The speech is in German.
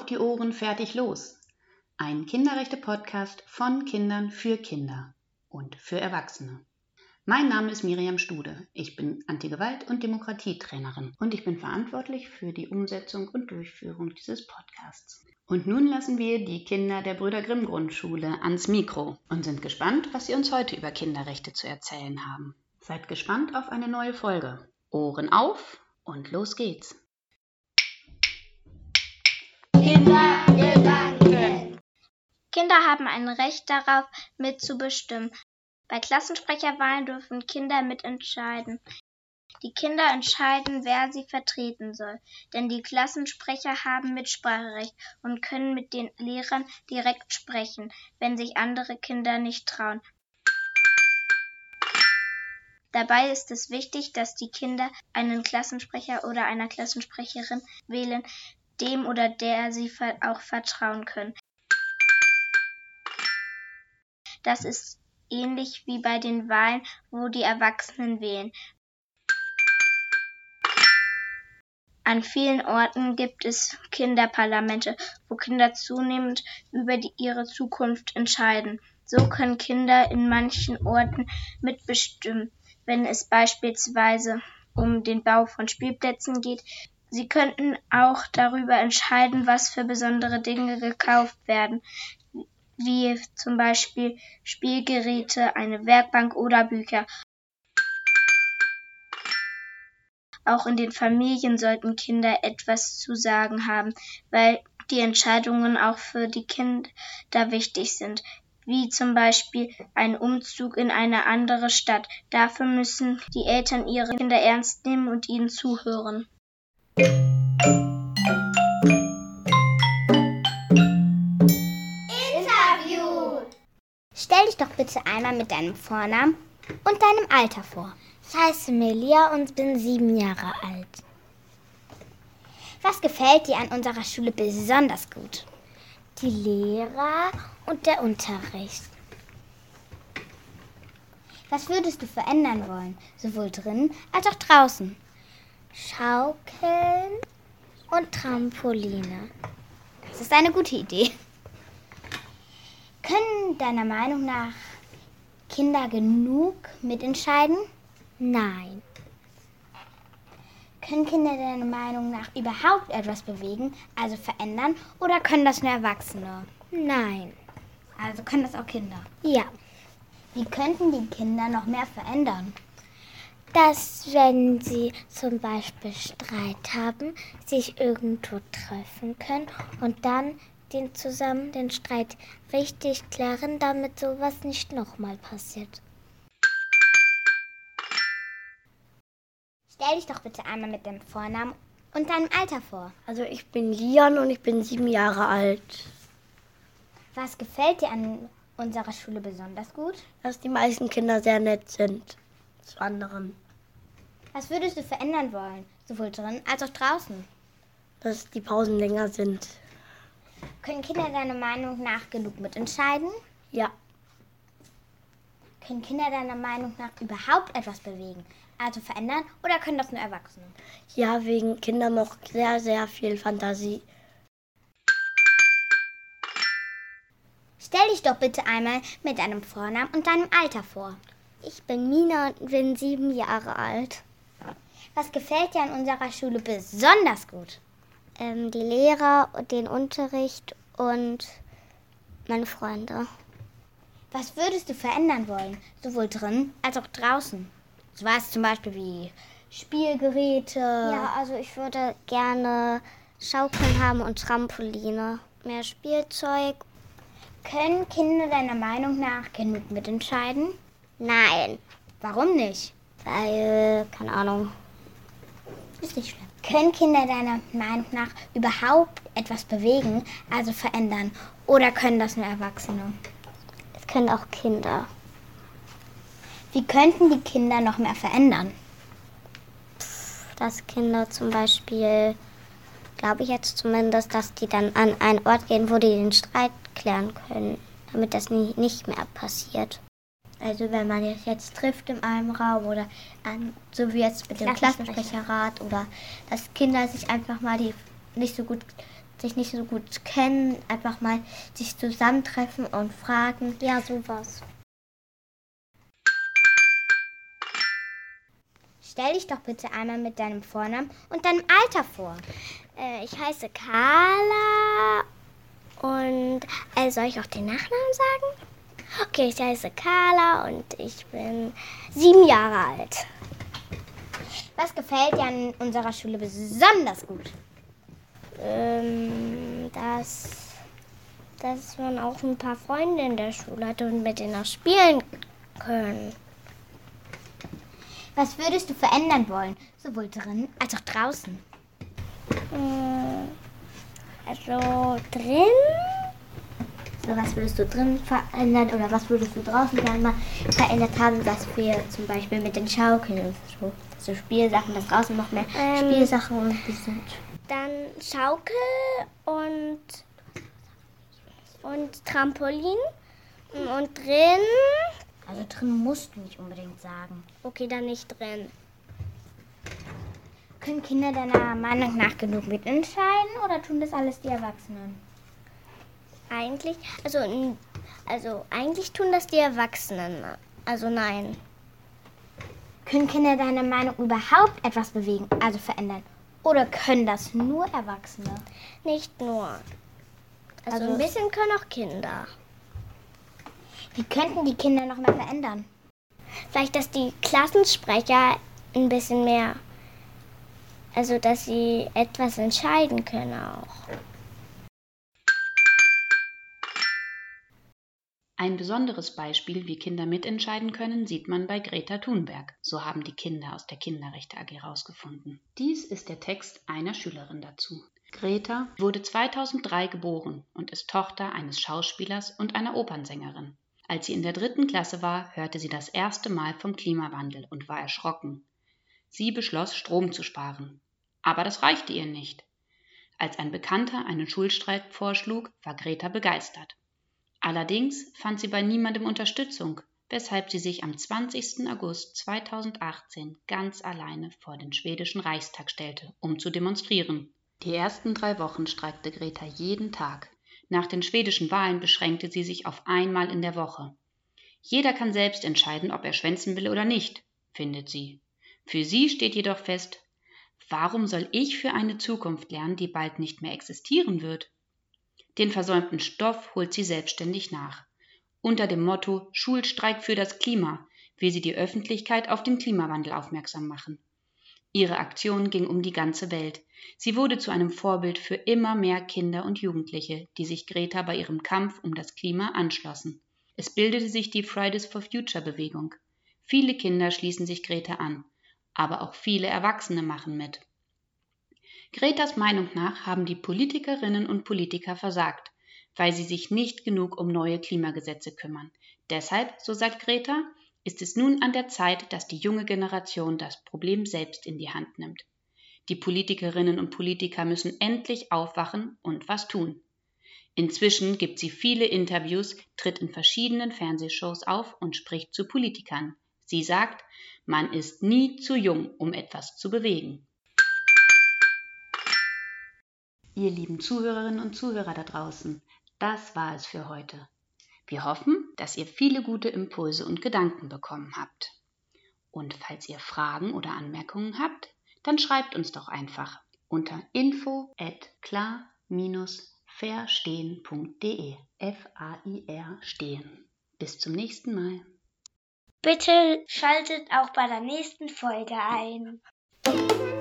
die Ohren, fertig, los! Ein Kinderrechte-Podcast von Kindern für Kinder und für Erwachsene. Mein Name ist Miriam Stude. Ich bin Antigewalt- und Demokratietrainerin und ich bin verantwortlich für die Umsetzung und Durchführung dieses Podcasts. Und nun lassen wir die Kinder der Brüder Grimm Grundschule ans Mikro und sind gespannt, was sie uns heute über Kinderrechte zu erzählen haben. Seid gespannt auf eine neue Folge. Ohren auf und los geht's! Kindergedanken. Kinder haben ein Recht darauf, mitzubestimmen. Bei Klassensprecherwahlen dürfen Kinder mitentscheiden. Die Kinder entscheiden, wer sie vertreten soll, denn die Klassensprecher haben Mitspracherecht und können mit den Lehrern direkt sprechen, wenn sich andere Kinder nicht trauen. Dabei ist es wichtig, dass die Kinder einen Klassensprecher oder einer Klassensprecherin wählen, dem oder der sie auch vertrauen können. Das ist ähnlich wie bei den Wahlen, wo die Erwachsenen wählen. An vielen Orten gibt es Kinderparlamente, wo Kinder zunehmend über ihre Zukunft entscheiden. So können Kinder in manchen Orten mitbestimmen, wenn es beispielsweise um den Bau von Spielplätzen geht. Sie könnten auch darüber entscheiden, was für besondere Dinge gekauft werden, wie zum Beispiel Spielgeräte, eine Werkbank oder Bücher. Auch in den Familien sollten Kinder etwas zu sagen haben, weil die Entscheidungen auch für die Kinder wichtig sind, wie zum Beispiel ein Umzug in eine andere Stadt. Dafür müssen die Eltern ihre Kinder ernst nehmen und ihnen zuhören. Interview! Stell dich doch bitte einmal mit deinem Vornamen und deinem Alter vor. Ich heiße Melia und bin 7 Jahre alt. Was gefällt dir an unserer Schule besonders gut? Die Lehrer und der Unterricht. Was würdest du verändern wollen, sowohl drinnen als auch draußen? Schaukeln und Trampoline. Das ist eine gute Idee. Können deiner Meinung nach Kinder genug mitentscheiden? Nein. Können Kinder deiner Meinung nach überhaupt etwas bewegen, also verändern, oder können das nur Erwachsene? Nein. Also können das auch Kinder? Ja. Wie könnten die Kinder noch mehr verändern? Dass, wenn sie zum Beispiel Streit haben, sich irgendwo treffen können und dann den Streit richtig klären, damit sowas nicht nochmal passiert. Stell dich doch bitte einmal mit deinem Vornamen und deinem Alter vor. Also ich bin Lian und ich bin 7 Jahre alt. Was gefällt dir an unserer Schule besonders gut? Dass die meisten Kinder sehr nett sind zu anderen. Was würdest du verändern wollen, sowohl drin als auch draußen? Dass die Pausen länger sind. Können Kinder deiner Meinung nach genug mitentscheiden? Ja. Können Kinder deiner Meinung nach überhaupt etwas bewegen, also verändern, oder können das nur Erwachsene? Ja, wegen Kindern noch sehr, sehr viel Fantasie. Stell dich doch bitte einmal mit deinem Vornamen und deinem Alter vor. Ich bin Mina und bin 7 Jahre alt. Was gefällt dir an unserer Schule besonders gut? Die Lehrer und den Unterricht und meine Freunde. Was würdest du verändern wollen, sowohl drin als auch draußen? So was zum Beispiel wie Spielgeräte. Ja, also ich würde gerne Schaukeln haben und Trampoline. Mehr Spielzeug. Können Kinder deiner Meinung nach genug mitentscheiden? Nein. Warum nicht? Weil, keine Ahnung. Ist nicht schlimm. Können Kinder deiner Meinung nach überhaupt etwas bewegen, also verändern? Oder können das nur Erwachsene? Es können auch Kinder. Wie könnten die Kinder noch mehr verändern? Dass Kinder zum Beispiel, glaube ich jetzt zumindest, dass die dann an einen Ort gehen, wo die den Streit klären können, damit das nicht mehr passiert. Also wenn man jetzt trifft in einem Raum oder so wie jetzt mit dem Klassensprecherrat oder dass Kinder sich einfach mal, die nicht so gut sich nicht so gut kennen, einfach mal sich zusammentreffen und fragen. Ja, sowas. Stell dich doch bitte einmal mit deinem Vornamen und deinem Alter vor. Ich heiße Carla und soll ich auch den Nachnamen sagen? Okay, ich heiße Carla und ich bin 7 Jahre alt. Was gefällt dir an unserer Schule besonders gut? Dass man auch ein paar Freunde in der Schule hat und mit denen auch spielen können. Was würdest du verändern wollen, sowohl drin als auch draußen? Also drin? So, was würdest du drin verändern oder was würdest du draußen gerne mal verändert haben, dass wir zum Beispiel mit den Schaukeln und so Spielsachen, dass draußen noch mehr Spielsachen und die sind. Dann Schaukel und Trampolin und drin. Also drin musst du nicht unbedingt sagen. Okay, dann nicht drin. Können Kinder deiner Meinung nach genug mitentscheiden oder tun das alles die Erwachsenen? Eigentlich tun das die Erwachsenen. Also nein. Können Kinder deiner Meinung überhaupt etwas bewegen, also verändern? Oder können das nur Erwachsene? Nicht nur. Also ein bisschen können auch Kinder. Wie könnten die Kinder noch mehr verändern? Vielleicht, dass die Klassensprecher ein bisschen mehr, also dass sie etwas entscheiden können auch. Ein besonderes Beispiel, wie Kinder mitentscheiden können, sieht man bei Greta Thunberg. So haben die Kinder aus der Kinderrechte AG herausgefunden. Dies ist der Text einer Schülerin dazu. Greta wurde 2003 geboren und ist Tochter eines Schauspielers und einer Opernsängerin. Als sie in der 3. Klasse war, hörte sie das erste Mal vom Klimawandel und war erschrocken. Sie beschloss, Strom zu sparen. Aber das reichte ihr nicht. Als ein Bekannter einen Schulstreik vorschlug, war Greta begeistert. Allerdings fand sie bei niemandem Unterstützung, weshalb sie sich am 20. August 2018 ganz alleine vor den schwedischen Reichstag stellte, um zu demonstrieren. Die ersten 3 Wochen streikte Greta jeden Tag. Nach den schwedischen Wahlen beschränkte sie sich auf einmal in der Woche. Jeder kann selbst entscheiden, ob er schwänzen will oder nicht, findet sie. Für sie steht jedoch fest, warum soll ich für eine Zukunft lernen, die bald nicht mehr existieren wird? Den versäumten Stoff holt sie selbstständig nach. Unter dem Motto Schulstreik für das Klima will sie die Öffentlichkeit auf den Klimawandel aufmerksam machen. Ihre Aktion ging um die ganze Welt. Sie wurde zu einem Vorbild für immer mehr Kinder und Jugendliche, die sich Greta bei ihrem Kampf um das Klima anschlossen. Es bildete sich die Fridays for Future Bewegung. Viele Kinder schließen sich Greta an, aber auch viele Erwachsene machen mit. Gretas Meinung nach haben die Politikerinnen und Politiker versagt, weil sie sich nicht genug um neue Klimagesetze kümmern. Deshalb, so sagt Greta, ist es nun an der Zeit, dass die junge Generation das Problem selbst in die Hand nimmt. Die Politikerinnen und Politiker müssen endlich aufwachen und was tun. Inzwischen gibt sie viele Interviews, tritt in verschiedenen Fernsehshows auf und spricht zu Politikern. Sie sagt, man ist nie zu jung, um etwas zu bewegen. Ihr lieben Zuhörerinnen und Zuhörer da draußen, das war es für heute. Wir hoffen, dass ihr viele gute Impulse und Gedanken bekommen habt. Und falls ihr Fragen oder Anmerkungen habt, dann schreibt uns doch einfach unter info@klar-verstehen.de. F-A-I-R stehen. Bis zum nächsten Mal. Bitte schaltet auch bei der nächsten Folge ein.